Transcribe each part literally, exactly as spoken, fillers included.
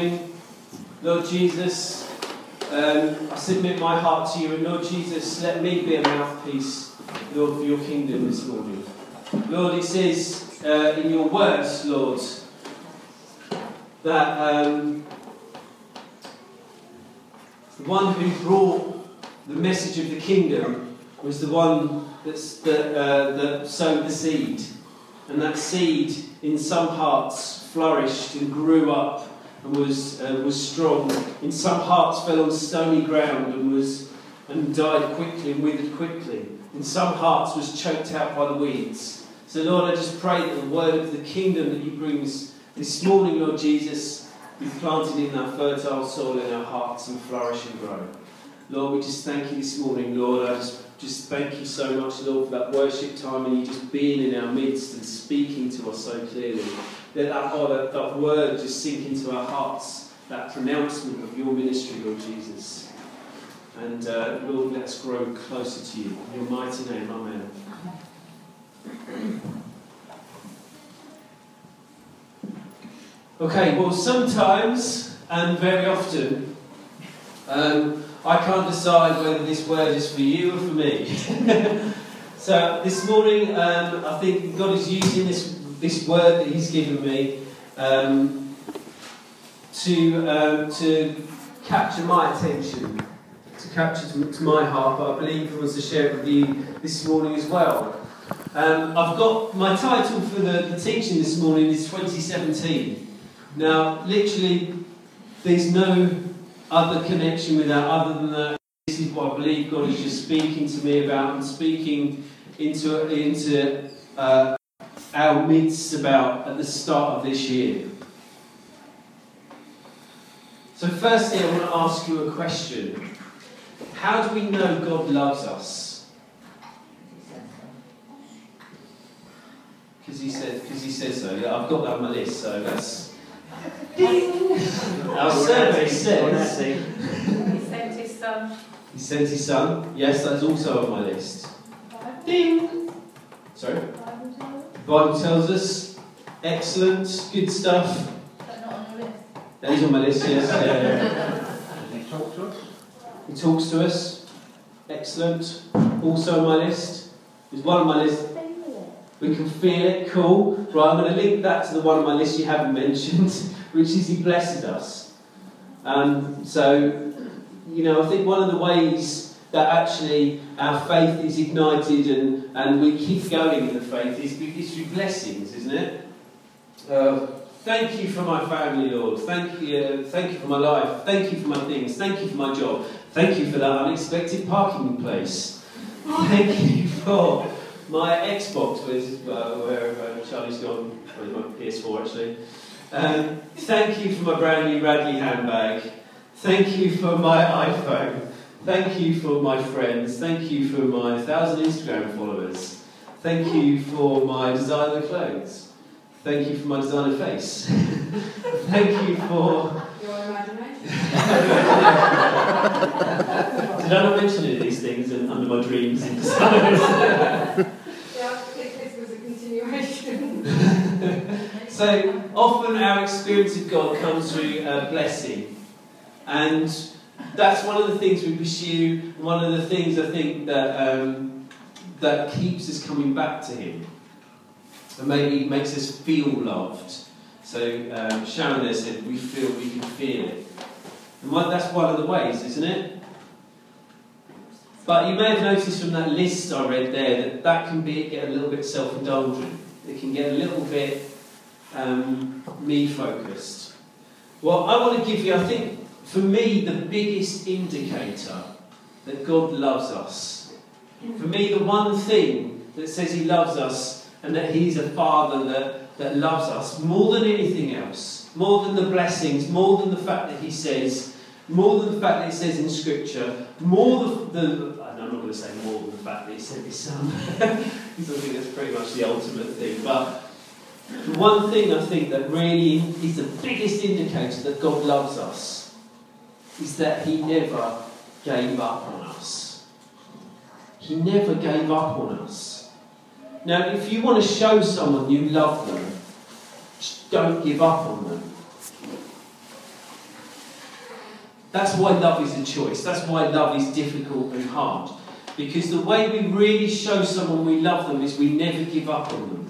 morning. Lord Jesus, um, I submit my heart to you, and Lord Jesus, let me be a mouthpiece, Lord, for your kingdom this morning. Lord, it says uh, in your words, Lord, that um, the one who brought the message of the kingdom was the one that's, that, uh, that sowed the seed. And that seed in some hearts flourished and grew up and was uh, was strong. In some hearts fell on stony ground and was and died quickly and withered quickly. In some hearts was choked out by the weeds. So Lord, I just pray that the word of the kingdom that you bring us this morning, Lord Jesus, be planted in our fertile soil in our hearts and flourish and grow. Lord, we just thank you this morning, Lord. I just Just thank you so much, Lord, for that worship time and you just being in our midst and speaking to us so clearly. Let that, oh, that, that word just sink into our hearts, that pronouncement of your ministry, Lord Jesus. And uh, Lord, let us grow closer to you. In your mighty name, amen. Okay, well, sometimes and very often, um, I can't decide whether this word is for you or for me. So this morning, um, I think God is using this this word that He's given me um, to um, to capture my attention, to capture to, to my heart. But I believe He wants to share it with you this morning as well. Um, I've got my title for the, the teaching this morning is twenty seventeen. Now, literally, there's no other connection with that other than that. This is what I believe God is just speaking to me about and speaking into into uh, our midst about at the start of this year. So firstly, I want to ask you a question. How do we know God loves us? Because he said, because he says so. Yeah, I've got that on my list, so that's our survey says He sent his son. He sent his son. Yes, that's also on my list. Ding. Sorry. The Bible tells us. Excellent. Good stuff. But not on your list. That is on my list. Yes. Yeah. Does he talk to us? He talks to us. Excellent. Also on my list. There's one on my list. We can feel it. Cool. Right, I'm going to link that to the one on my list you haven't mentioned, which is He blesses us. Um, so, you know, I think one of the ways that actually our faith is ignited and, and we keep going in the faith is, is through blessings, isn't it? Uh, thank you for my family, Lord. Thank you, uh, thank you for my life. Thank you for my things. Thank you for my job. Thank you for that unexpected parking place. Thank you for my Xbox, with, uh, where uh, Charlie's gone, or my P S four actually. Um, thank you for my brand new Radley handbag. Thank you for my iPhone. Thank you for my friends. Thank you for my thousand Instagram followers. Thank you for my designer clothes. Thank you for my designer face. Thank you for Your imagination. Did I not mention any of these things in, under my dreams and desires? Yeah, I think this was a continuation. So often our experience of God comes through a blessing, and that's one of the things we pursue. One of the things I think that um, that keeps us coming back to Him, and maybe makes us feel loved. So um, Sharon there said we feel we can feel it, and one, that's one of the ways, isn't it? But you may have noticed from that list I read there that that can be get a little bit self-indulgent. It can get a little bit um, me-focused. Well, I want to give you, I think, for me, the biggest indicator that God loves us. For me, the one thing that says He loves us and that He's a Father that, that loves us more than anything else, more than the blessings, more than the fact that He says, more than the fact that it says in Scripture, more than the, I'm not going to say more than the fact that He sent His Son, because I think that's pretty much the ultimate thing, but the one thing I think that really is the biggest indicator that God loves us is that He never gave up on us. He never gave up on us. Now, if you want to show someone you love them, just don't give up on them. That's why love is a choice. That's why love is difficult and hard. Because the way we really show someone we love them is we never give up on them.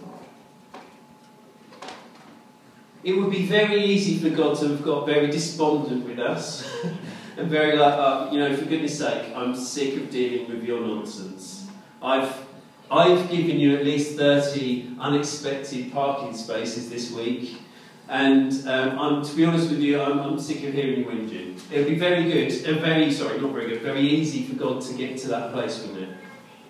It would be very easy for God to have got very despondent with us and very like, uh, you know, for goodness sake, I'm sick of dealing with your nonsense. I've I've given you at least thirty unexpected parking spaces this week, and um, I'm, to be honest with you, I'm, I'm sick of hearing you whinging. It would be very good, uh, very, sorry, not very good, very easy for God to get to that place, wouldn't it?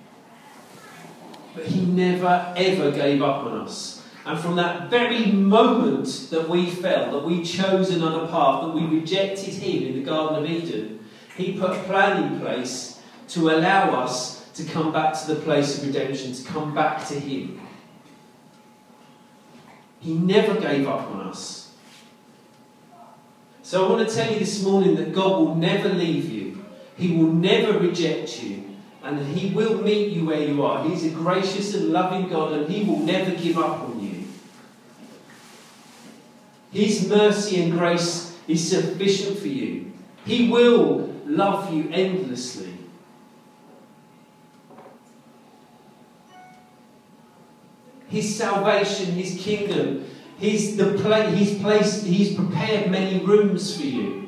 But he never, ever gave up on us. And from that very moment that we fell, that we chose another path, that we rejected him in the Garden of Eden, he put a plan in place to allow us to come back to the place of redemption, to come back to him. He never gave up on us. So I want to tell you this morning that God will never leave you. He will never reject you. And he will meet you where you are. He's a gracious and loving God, and he will never give up on you. His mercy and grace is sufficient for you. He will love you endlessly. His salvation, his kingdom, his the pla- he's placed, he's prepared many rooms for you.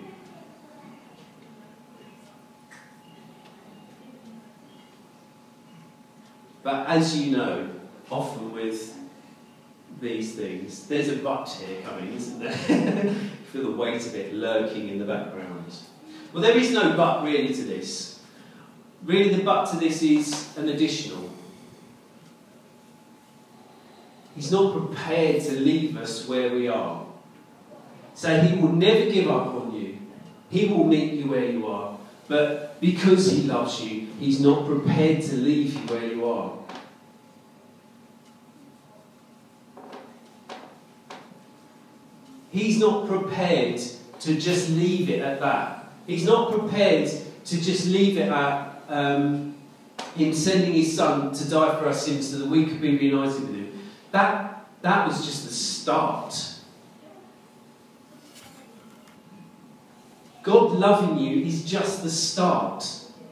But as you know, often with these things, there's a but here coming, isn't there? You feel the weight of it lurking in the background. Well, there is no but really to this. Really, the but to this is an additional. He's not prepared to leave us where we are. So he will never give up on you. He will meet you where you are. But because he loves you, he's not prepared to leave you where you are. He's not prepared to just leave it at that. He's not prepared to just leave it at um, him sending his son to die for our sins so that we could be reunited with him. That, that was just the start. God loving you is just the start.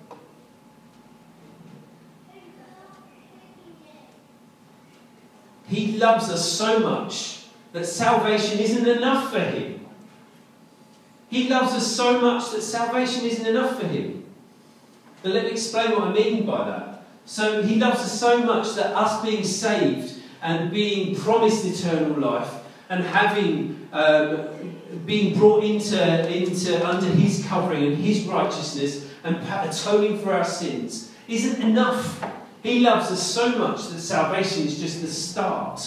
He loves us so much that salvation isn't enough for him. He loves us so much that salvation isn't enough for him. But let me explain what I mean by that. So he loves us so much that us being saved and being promised eternal life and having um, being brought into, into under his covering and his righteousness and atoning for our sins isn't enough. He loves us so much that salvation is just the start.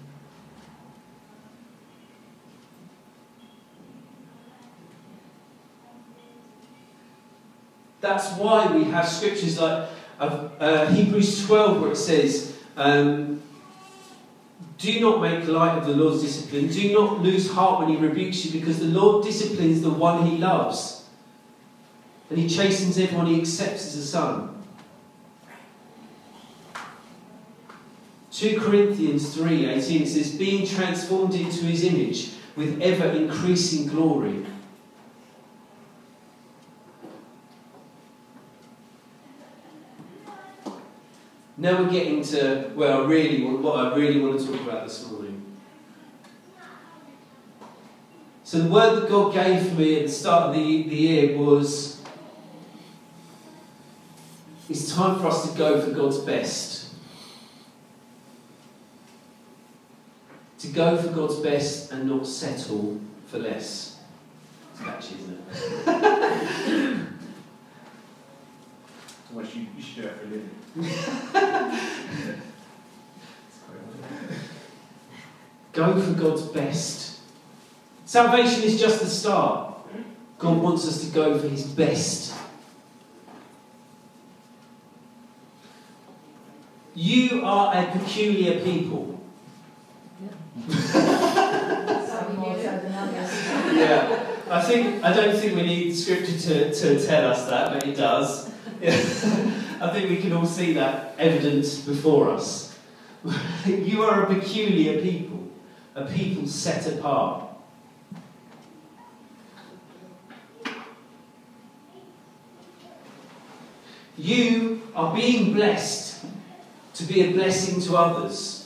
That's why we have scriptures like uh, uh, Hebrews twelve, where it says, um, do not make light of the Lord's discipline. Do not lose heart when he rebukes you, because the Lord disciplines the one he loves. And he chastens everyone he accepts as a son. two Corinthians three eighteen, it says, being transformed into his image with ever increasing glory. Now we're getting to where I really want, what I really want to talk about this morning. So the word that God gave for me at the start of the, the year was, it's time for us to go for God's best. To go for God's best and not settle for less. It's catchy, isn't it? Unless you, you should do it for a living. Go for God's best. Salvation is just the start. God wants us to go for his best. You are a peculiar people. Yeah, I think I don't think we need scripture to, to tell us that, but it does. I think we can all see that evidence before us. You are a peculiar people, a people set apart. You are being blessed to be a blessing to others.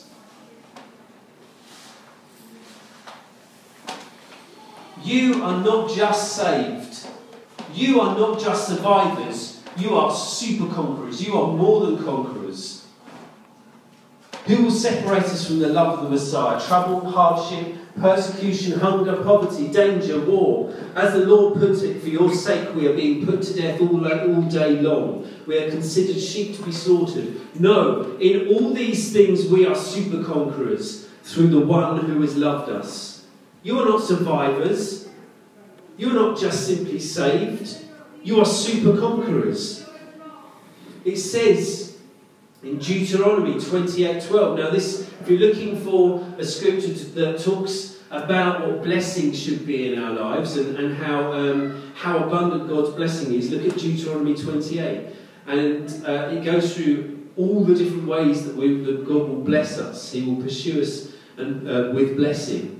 You are not just saved. You are not just survivors. You are super conquerors. You are more than conquerors. Who will separate us from the love of the Messiah? Trouble, hardship, persecution, hunger, poverty, danger, war. As the Lord put it, for your sake we are being put to death all, all day long. We are considered sheep to be slaughtered. No, in all these things we are super conquerors through the one who has loved us. You are not survivors. You are not just simply saved. You are super conquerors. It says in Deuteronomy twenty-eight twelve. Now this, if you're looking for a scripture that talks about what blessing should be in our lives and, and how um, how abundant God's blessing is, look at Deuteronomy twenty-eight. And uh, it goes through all the different ways that, we, that God will bless us. He will pursue us and, uh, with blessing.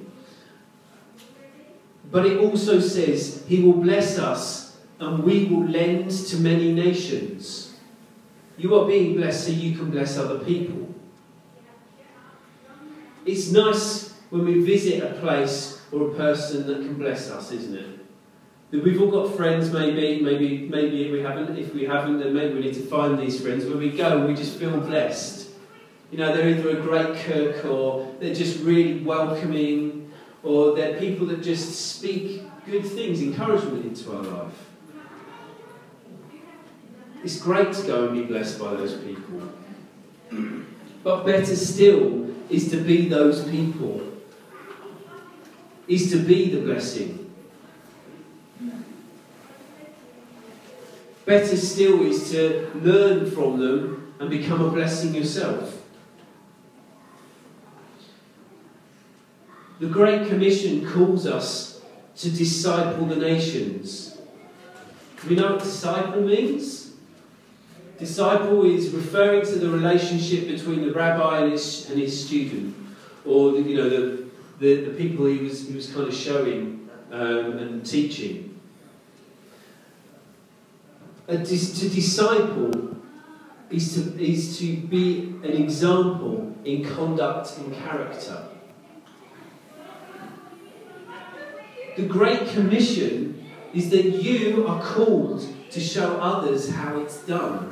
But it also says He will bless us and we will lend to many nations. You are being blessed so you can bless other people. It's nice when we visit a place or a person that can bless us, isn't it? That we've all got friends, maybe, maybe, maybe we haven't. If we haven't, then maybe we need to find these friends. When we go, we just feel blessed. You know, they're either a great cook, or they're just really welcoming, or they're people that just speak good things, encouragement into our life. It's great to go and be blessed by those people. But better still is to be those people. Is to be the blessing. Better still is to learn from them and become a blessing yourself. The Great Commission calls us to disciple the nations. Do we know what disciple means? Disciple is referring to the relationship between the rabbi and his, and his student, or you know the, the, the people he was he was kind of showing um, and teaching. A dis, to disciple is to is to be an example in conduct and character. The Great Commission is that you are called to show others how it's done.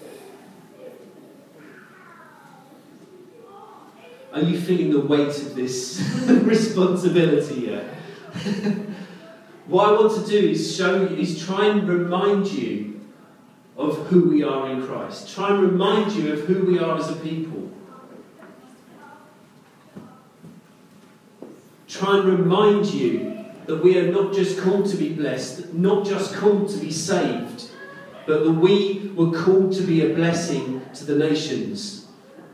Are you feeling the weight of this responsibility yet? What I want to do is show you, is try and remind you of who we are in Christ. Try and remind you of who we are as a people. Try and remind you that we are not just called to be blessed, not just called to be saved, but that we were called to be a blessing to the nations.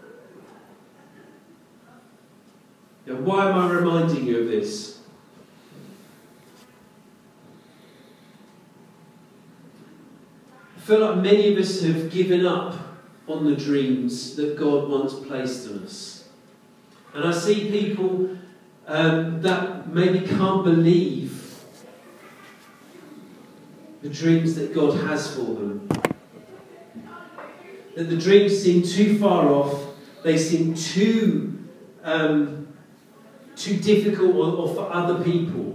Now, why am I reminding you of this? I feel like many of us have given up on the dreams that God once placed on us. And I see people um, that maybe can't believe the dreams that God has for them. That the dreams seem too far off, they seem too, um, too difficult or, or for other people.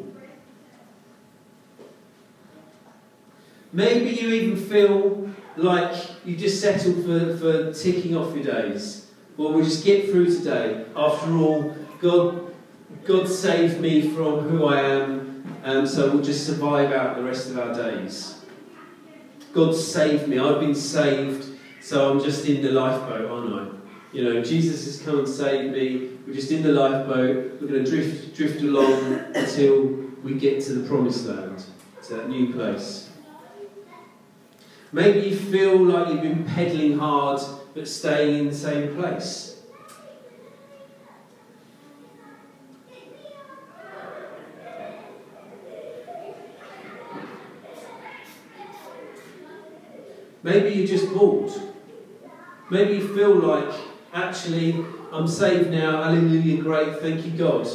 Maybe you even feel like you just settled for, for ticking off your days. Well, we'll just get through today. After all, God, God saved me from who I am, and so we'll just survive out the rest of our days. God saved me. I've been saved, so I'm just in the lifeboat, aren't I? You know, Jesus has come and saved me. We're just in the lifeboat. We're going to drift, drift along until we get to the promised land, to that new place. Maybe you feel like you've been pedaling hard, but staying in the same place. Maybe you're just bored. Maybe you feel like, actually, I'm saved now, hallelujah, great, thank you God.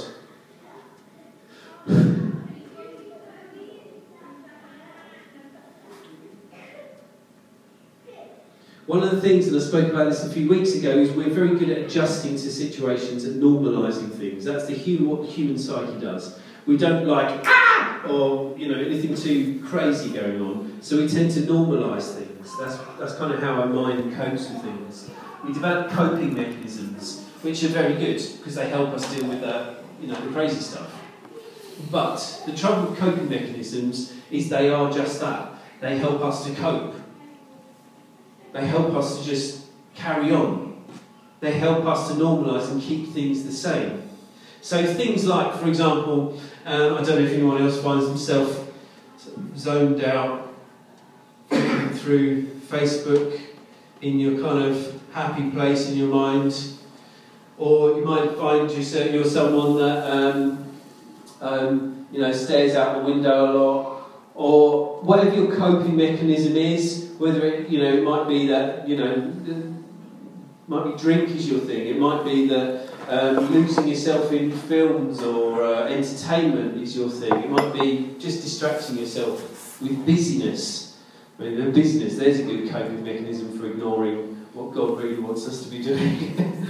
One of the things, and I spoke about this a few weeks ago, is we're very good at adjusting to situations and normalising things. That's the human, what the human psyche does. We don't like, ah! Or, you know, anything too crazy going on. So we tend to normalise things. That's, that's kind of how our mind copes with things. We develop coping mechanisms, which are very good, because they help us deal with the, you know, the crazy stuff. But the trouble with coping mechanisms is they are just that. They help us to cope. They help us to just carry on. They help us to normalise and keep things the same. So things like, for example, um, I don't know if anyone else finds themselves zoned out, flicking through Facebook in your kind of happy place in your mind, or you might find yourself, you're someone that um, um, you know, stares out the window a lot, or whatever your coping mechanism is, whether it, you know, it might be that, you know, might be drink is your thing, it might be that um, losing yourself in films or uh, entertainment is your thing, it might be just distracting yourself with busyness. I mean, the business, there's a good coping mechanism for ignoring what God really wants us to be doing.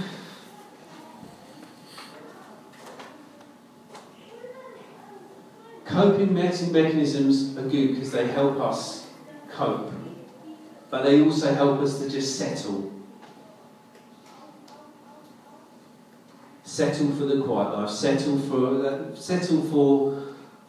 Coping mechanisms are good because they help us cope, but they also help us to just settle. Settle for the quiet life, settle for, uh, settle for,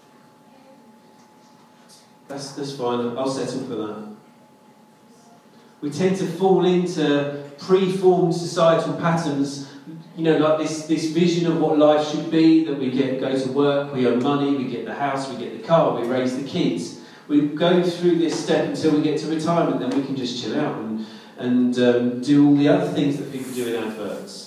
that's, that's fine, I'll settle for that. We tend to fall into pre-formed societal patterns, you know, like this, this vision of what life should be, that we get go to work, we earn money, we get the house, we get the car, we raise the kids. We go through this step until we get to retirement, then we can just chill out and, and um, do all the other things that people do in adverts.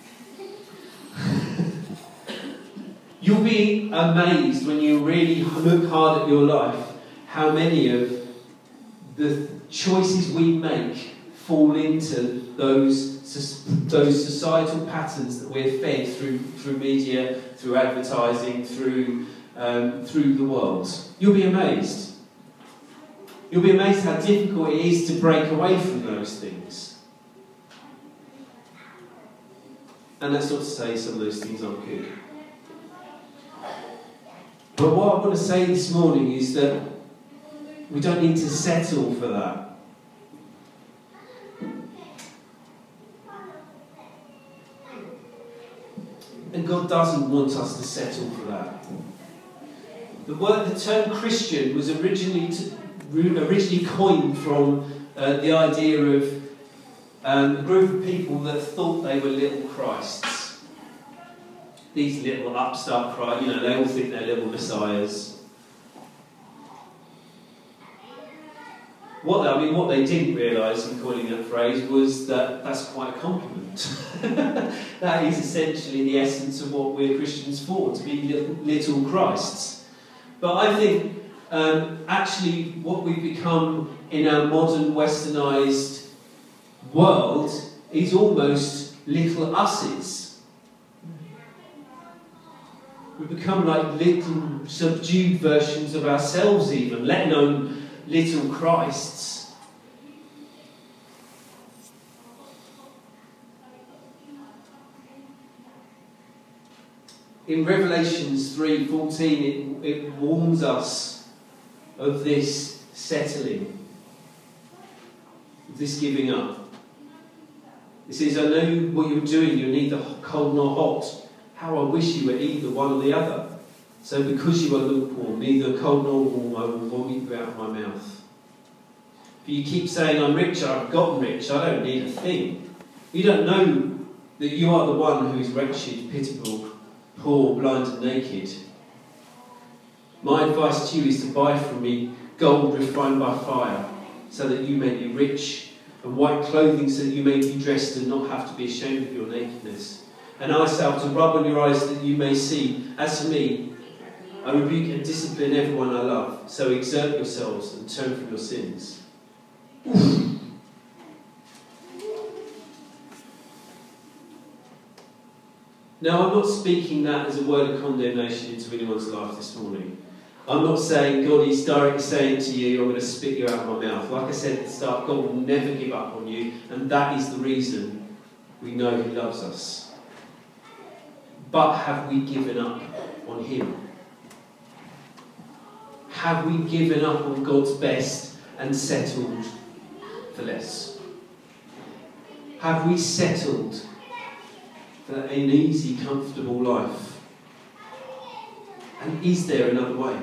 You'll be amazed when you really look hard at your life how many of the choices we make fall into those those societal patterns that we're fed through through media, through advertising, through um, through the world. You'll be amazed. You'll be amazed how difficult it is to break away from those things. And that's not to say some of those things aren't good. But what I want to say this morning is that we don't need to settle for that. And God doesn't want us to settle for that. The word, the term Christian was originally to, originally coined from uh, the idea of um, a group of people that thought they were little Christs. These little upstart Christ, you know, they all think they're little messiahs. What they, I mean, what they didn't realise in coining that phrase was that that's quite a compliment. That is essentially the essence of what we're Christians for, to be little, little Christs. But I think um, actually what we've become in our modern westernised world is almost little us's. We've become like little subdued versions of ourselves even, let alone little Christs. In Revelations three fourteen, it, it warns us of this settling, of this giving up. It says, I know what you're doing, you're neither cold nor hot. How I wish you were either one or the other. So because you are lukewarm, neither cold nor warm, I will vomit you out of my mouth. But you keep saying, I'm rich, I've gotten rich, I don't need a thing. You don't know that you are the one who is wretched, pitiable, poor, blind and naked. My advice to you is to buy from me gold refined by fire, so that you may be rich, and white clothing so that you may be dressed and not have to be ashamed of your nakedness. And eye salve to rub on your eyes that you may see. As for me, I rebuke and discipline everyone I love. So exert yourselves and turn from your sins. Now, I'm not speaking that as a word of condemnation into anyone's life this morning. I'm not saying God is directly saying to you, I'm going to spit you out of my mouth. Like I said at the start, God will never give up on you, and that is the reason we know He loves us. But have we given up on Him? Have we given up on God's best and settled for less? Have we settled for an easy, comfortable life? And is there another way?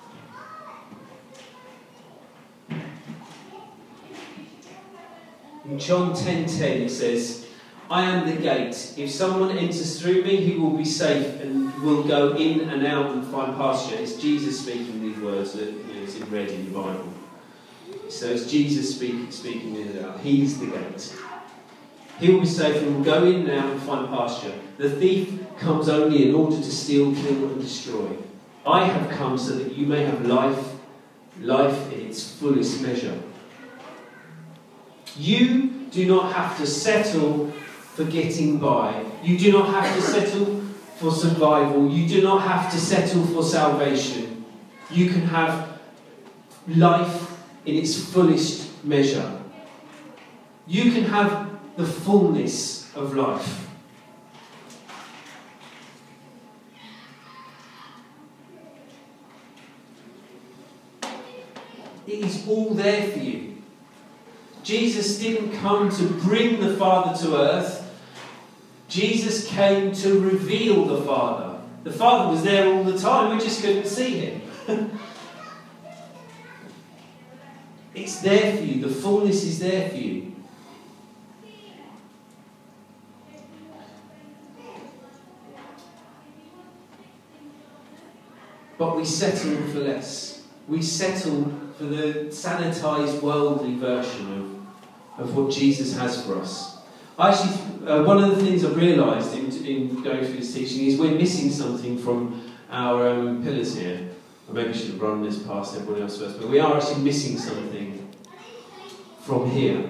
In John ten ten it says, I am the gate. If someone enters through me, he will be safe and will go in and out and find pasture. It's Jesus speaking these words that, you know, it's in red in the Bible. So it's Jesus speaking, speaking these out. He's the gate. He will be safe and will go in and out and find pasture. The thief comes only in order to steal, kill and destroy. I have come so that you may have life, life in its fullest measure. You do not have to settle for getting by. You do not have to settle for survival. You do not have to settle for salvation. You can have life in its fullest measure. You can have the fullness of life. It is all there for you. Jesus didn't come to bring the Father to earth. Jesus came to reveal the Father. The Father was there all the time, we just couldn't see Him. It's there for you, the fullness is there for you. But we settle for less. We settle for the sanitised, worldly version of, of what Jesus has for us. Actually, uh, one of the things I've realised in, in going through this teaching is we're missing something from our um, pillars here. I maybe should have run this past everyone else first, but we are actually missing something from here.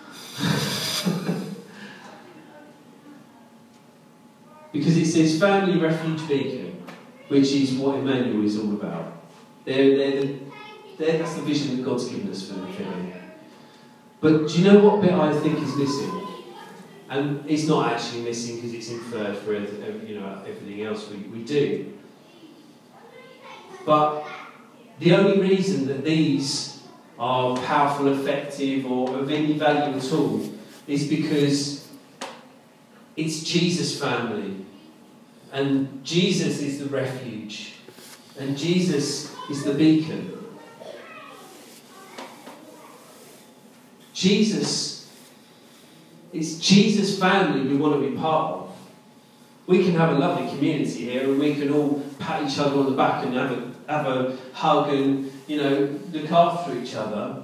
Because it says family, refuge, beacon, which is what Emmanuel is all about. They're, they're the, they're, that's the vision that God's given us for the family. But do you know what bit I think is missing? And it's not actually missing because it's inferred for you know everything else we, we do. But the only reason that these are powerful, effective, or of any value at all is because it's Jesus' family. And Jesus is the refuge. And Jesus is the beacon. Jesus, it's Jesus' family we want to be part of. We can have a lovely community here and we can all pat each other on the back and have a, have a hug and, you know, look after each other.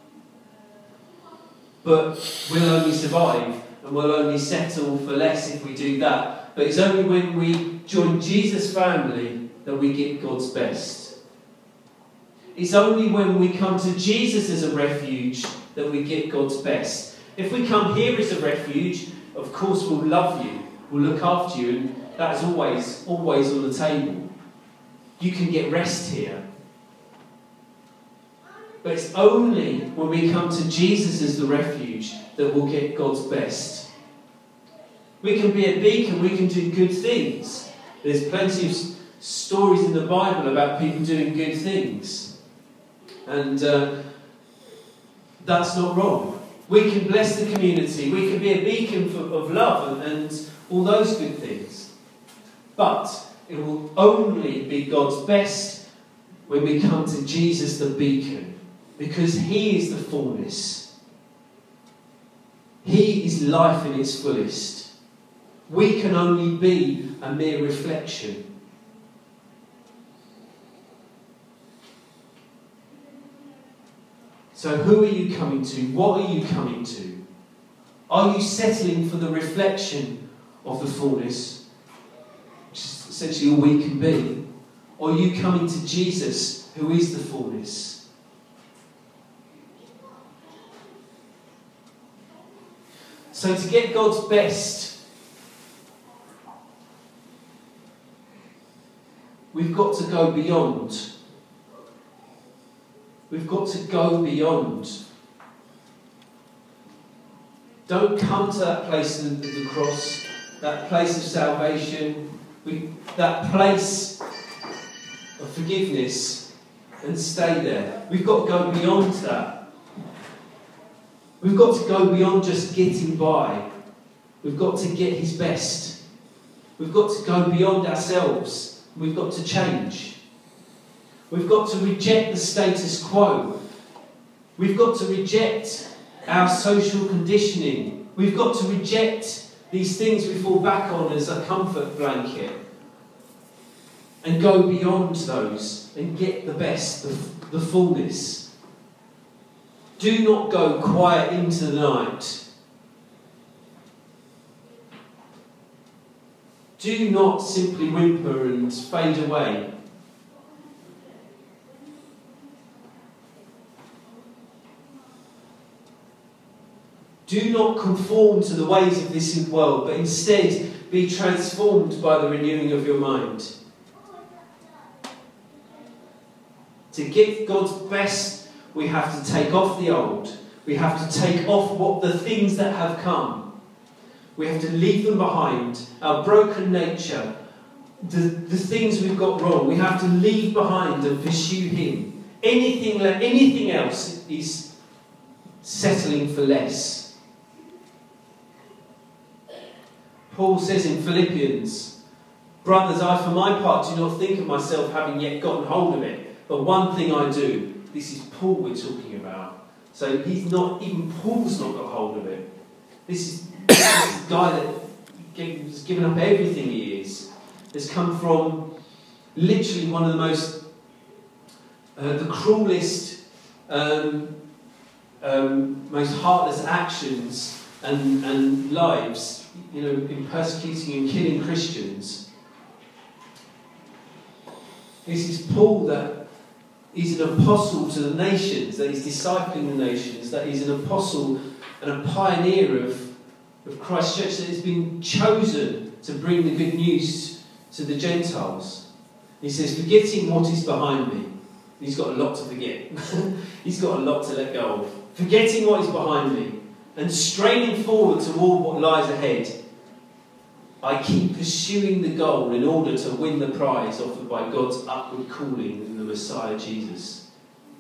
But we'll only survive and we'll only settle for less if we do that. But it's only when we join Jesus' family that we get God's best. It's only when we come to Jesus as a refuge that we get God's best. If we come here as a refuge, of course we'll love you, we'll look after you, and that is always, always on the table. You can get rest here. But it's only when we come to Jesus as the refuge that we'll get God's best. We can be a beacon, we can do good things. There's plenty of stories in the Bible about people doing good things. And uh, that's not wrong. We can bless the community, we can be a beacon for, of love and, and all those good things. But it will only be God's best when we come to Jesus the beacon, because He is the fullness. He is life in its fullest. We can only be a mere reflection. So who are you coming to? What are you coming to? Are you settling for the reflection of the fullness, which is essentially all we can be? Or are you coming to Jesus, who is the fullness? So to get God's best, we've got to go beyond We've got to go beyond. Don't come to that place of the cross, that place of salvation, we, that place of forgiveness, and stay there. We've got to go beyond that. We've got to go beyond just getting by. We've got to get his best. We've got to go beyond ourselves. We've got to change. We've got to reject the status quo. We've got to reject our social conditioning. We've got to reject these things we fall back on as a comfort blanket and go beyond those and get the best, the, the fullness. Do not go quiet into the night. Do not simply whimper and fade away. Do not conform to the ways of this world, but instead be transformed by the renewing of your mind. To get God's best, we have to take off the old. We have to take off what the things that have come. We have to leave them behind. Our broken nature, the, the things we've got wrong, we have to leave behind and pursue him. Anything, anything else is settling for less. Paul says in Philippians, brothers, I for my part do not think of myself having yet gotten hold of it, but one thing I do. This is Paul we're talking about. So he's not, even Paul's not got hold of it. This is, this is the guy that has given up everything he is. Has come from literally one of the most, uh, the cruelest, um, um, most heartless actions and, and lives, you know, in persecuting and killing Christians. This is Paul that is an apostle to the nations, that is discipling the nations, that is an apostle and a pioneer of, of Christ's church, that has been chosen to bring the good news to the Gentiles. He says, forgetting what is behind me. He's got a lot to forget. He's got a lot to let go of. Forgetting what is behind me and straining forward toward what lies ahead, I keep pursuing the goal in order to win the prize offered by God's upward calling in the Messiah Jesus.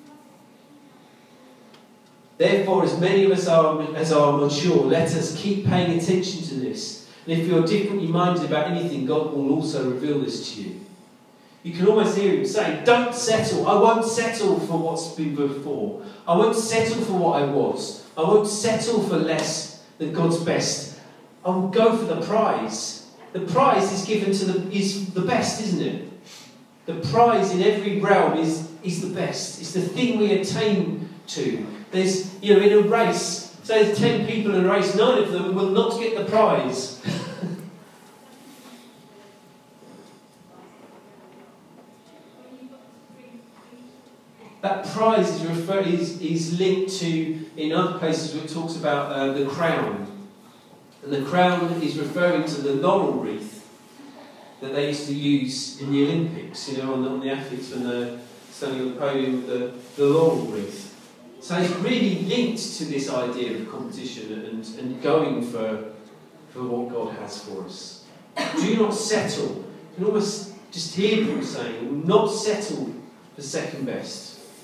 Therefore, as many of us are, as are mature, let us keep paying attention to this. And if you're differently minded about anything, God will also reveal this to you. You can almost hear him saying, don't settle. I won't settle for what's been before. I won't settle for what I was. I won't settle for less than God's best. I will go for the prize. The prize is given to the is the best, isn't it? The prize in every realm is, is the best. It's the thing we attain to. There's, you know, in a race, say there's ten people in a race, nine of them will not get the prize. That prize is, refer- is, is linked to, in other places where it talks about uh, the crown. And the crown is referring to the laurel wreath that they used to use in the Olympics, you know, on the, on the athletes when they're standing on the podium with the, the laurel wreath. So it's really linked to this idea of competition and, and going for, for what God has for us. Do not settle. You can almost just hear people saying, not settle for second best.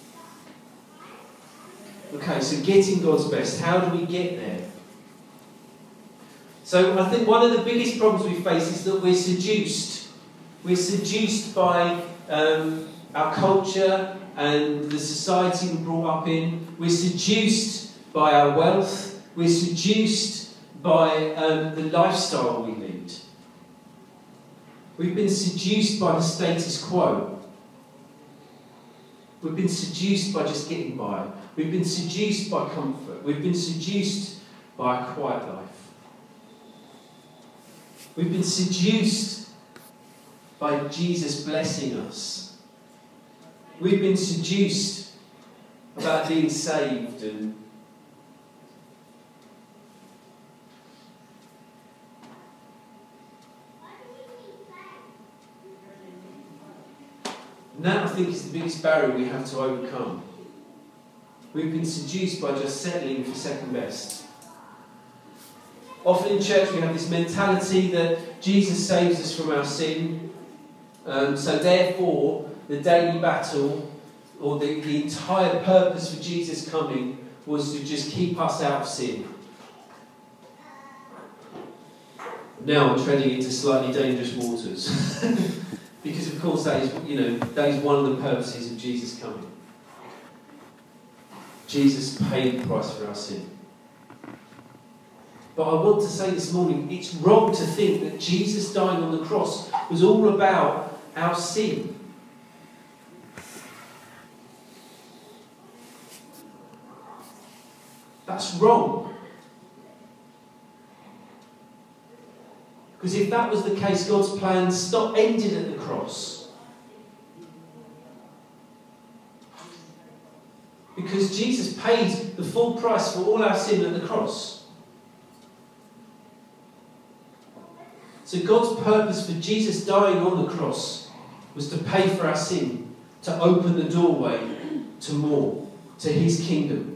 Okay, so getting God's best. How do we get there? So I think one of the biggest problems we face is that we're seduced. We're seduced by um, our culture and the society we're brought up in. We're seduced by our wealth. We're seduced by um, the lifestyle we lead. We've been seduced by the status quo. We've been seduced by just getting by. We've been seduced by comfort. We've been seduced by a quiet life. We've been seduced by Jesus blessing us. We've been seduced about being saved and And that, I think, is the biggest barrier we have to overcome. we've been seduced by just settling for second best. Often in church we have this mentality that Jesus saves us from our sin, um, so therefore the daily battle or the, the entire purpose for Jesus coming was to just keep us out of sin. Now I'm treading into slightly dangerous waters. Because of course that is, you know, that is one of the purposes of Jesus coming. Jesus paid the price for our sin. But I want to say this morning, it's wrong to think that Jesus dying on the cross was all about our sin. That's wrong. Because if that was the case, God's plan stopped, ended at the cross. Because Jesus paid the full price for all our sin at the cross. So God's purpose for Jesus dying on the cross was to pay for our sin, to open the doorway to more, to his kingdom.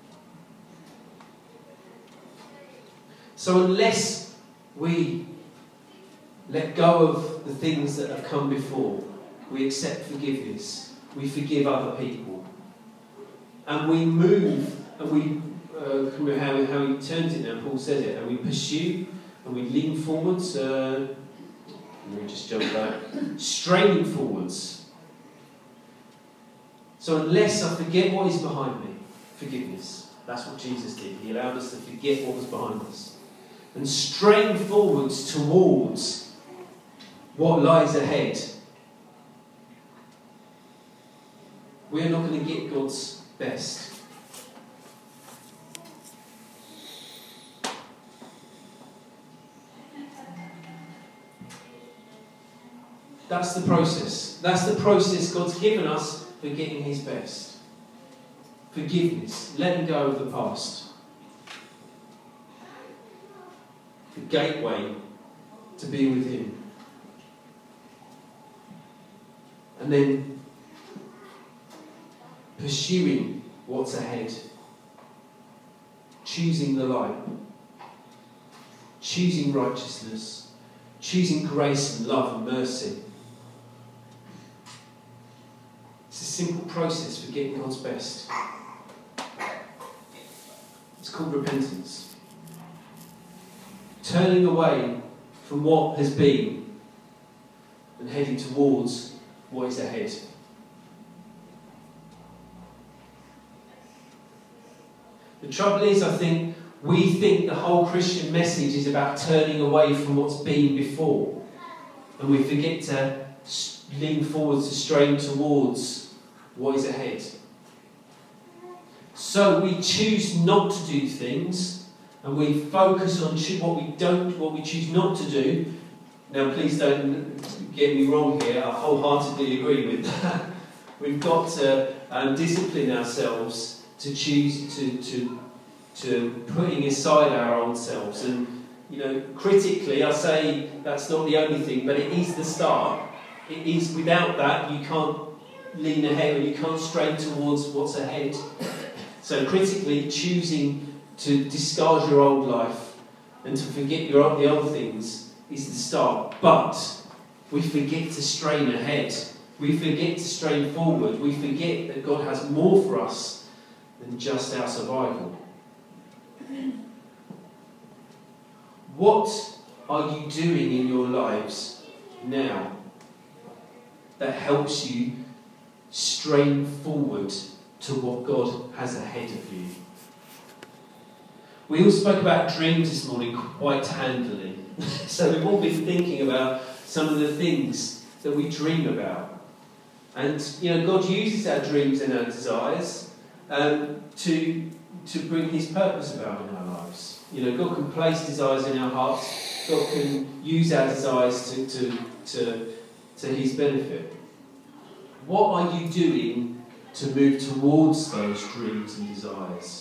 So unless we let go of the things that have come before, we accept forgiveness, we forgive other people, and we move, and we, uh, how, how he turns it now, Paul says it, and we pursue, and we lean forwards, uh, let me just jump back, straining forwards. So unless I forget what is behind me, forgiveness. That's what Jesus did. He allowed us to forget what was behind us. And strain forwards towards what lies ahead. We are not going to get God's best. That's the process. That's the process God's given us for getting his best. Forgiveness. Letting go of the past. The gateway to be with him. And then pursuing what's ahead. Choosing the light. Choosing righteousness. Choosing grace and love and mercy. It's a simple process for getting God's best. It's called repentance. Turning away from what has been and heading towards what is ahead. The trouble is, I think, we think the whole Christian message is about turning away from what's been before. And we forget to lean forward, to strain towards what is ahead. So we choose not to do things. And we focus on what we don't, what we choose not to do. Now, please don't get me wrong here. I wholeheartedly agree with that. We've got to um, discipline ourselves to choose to to to putting aside our old selves. And you know, critically, I say that's not the only thing, but it is the start. It is without that you can't lean ahead, or you can't strain towards what's ahead. So critically, choosing to discard your old life and to forget your the other things is the start. But we forget to strain ahead. We forget to strain forward. We forget that God has more for us than just our survival. What are you doing in your lives now that helps you strain forward to what God has ahead of you? We all spoke about dreams this morning quite handily. So we've all been thinking about some of the things that we dream about. And, you know, God uses our dreams and our desires um, to, to bring his purpose about in our lives. You know, God can place desires in our hearts. God can use our desires to, to, to, to his benefit. What are you doing to move towards those dreams and desires?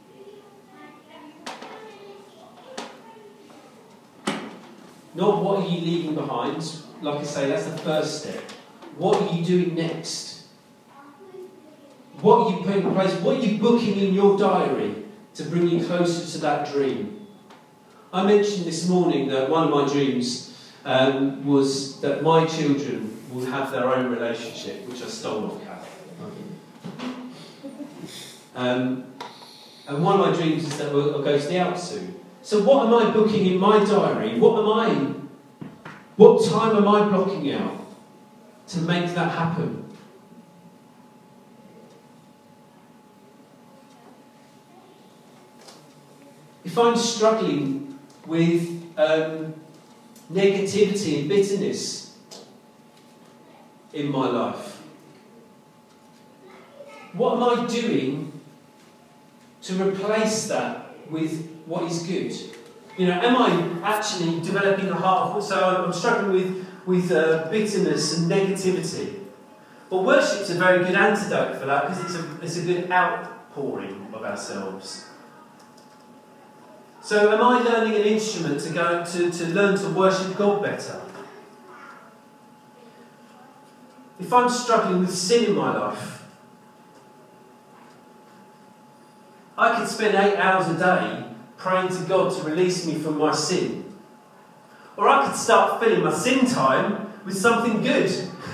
Not what are you leaving behind. Like I say, that's the first step. What are you doing next? What are you putting in place? What are you booking in your diary to bring you closer to that dream? I mentioned this morning that one of my dreams um, was that my children will have their own relationship, which I stole off Kath. Um, and one of my dreams is that we'll, I'll go to the Alps soon. So what am I booking in my diary? What am I, what time am I blocking out to make that happen? If I'm struggling with um, negativity and bitterness in my life, what am I doing to replace that with what is good? You know, am I actually developing a heart of... So I'm struggling with, with uh, bitterness and negativity. Well, worship's a very good antidote for that, because it's a, it's a good outpouring of ourselves. So am I learning an instrument to go to, to learn to worship God better? If I'm struggling with sin in my life, I could spend eight hours a day praying to God to release me from my sin. Or I could start filling my sin time with something good.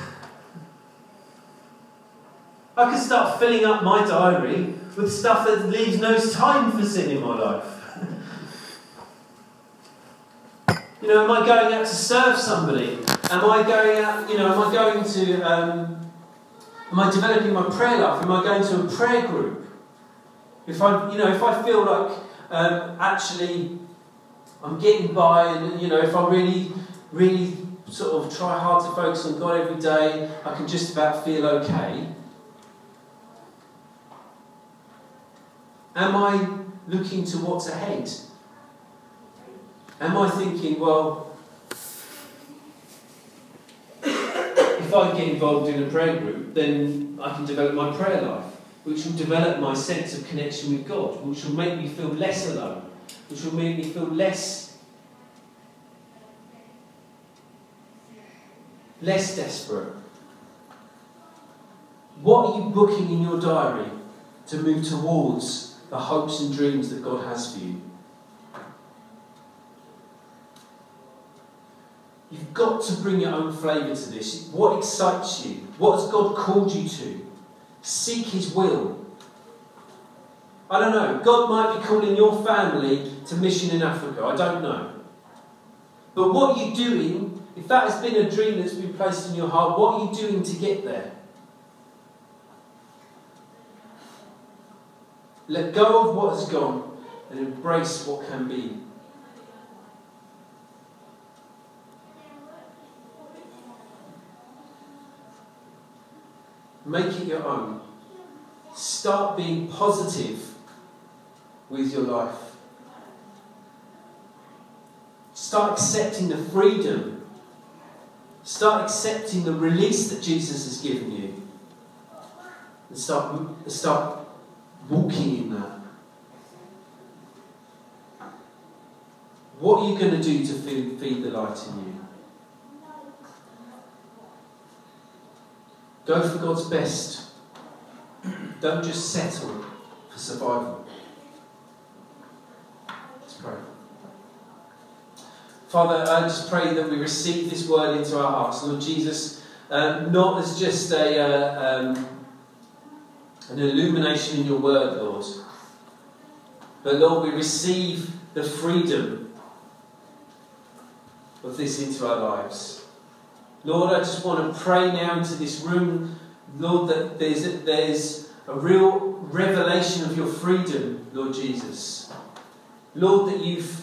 I could start filling up my diary with stuff that leaves no time for sin in my life. You know, am I going out to serve somebody? Am I going out, you know, am I going to, um, am I developing my prayer life? Am I going to a prayer group? If I, you know, if I feel like um, actually I'm getting by, and you know, if I really, really sort of try hard to focus on God every day, I can just about feel okay. Am I looking to what's ahead? Am I thinking, well, if I get involved in a prayer group, then I can develop my prayer life, which will develop my sense of connection with God, which will make me feel less alone, which will make me feel less, less desperate. What are you booking in your diary to move towards the hopes and dreams that God has for you? You've got to bring your own flavour to this. What excites you? What has God called you to? Seek His will. I don't know. God might be calling your family to mission in Africa. I don't know. But what are you doing? If that has been a dream that's been placed in your heart, what are you doing to get there? Let go of what has gone and embrace what can be. Make it your own. Start being positive with your life. Start accepting the freedom. Start accepting the release that Jesus has given you. And start, start walking in that. What are you going to do to feed, feed the light in you? Go for God's best. Don't just settle for survival. Let's pray. Father, I just pray that we receive this word into our hearts. Lord Jesus, um, not as just a uh, um, an illumination in your word, Lord, but Lord, we receive the freedom of this into our lives. Lord, I just want to pray now into this room, Lord, that there's a, there's a real revelation of your freedom, Lord Jesus. Lord, that you've,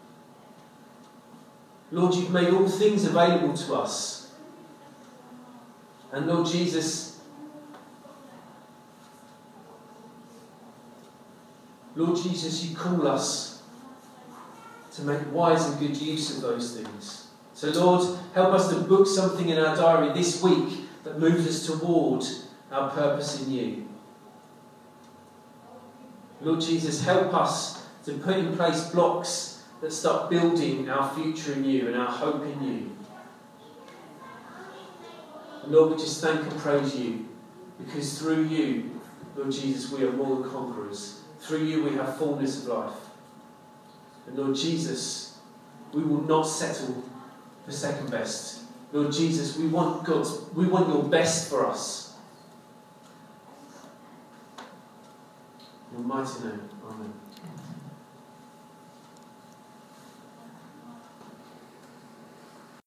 Lord, you've made all things available to us. And Lord Jesus, Lord Jesus, you call us to make wise and good use of those things. So Lord, help us to book something in our diary this week that moves us toward our purpose in you. Lord Jesus, help us to put in place blocks that start building our future in you and our hope in you. And Lord, we just thank and praise you, because through you Lord Jesus, we are more than conquerors. Through you we have fullness of life. And Lord Jesus, we will not settle for second best. Lord Jesus, we want God's, we want your best for us. In your mighty name, amen.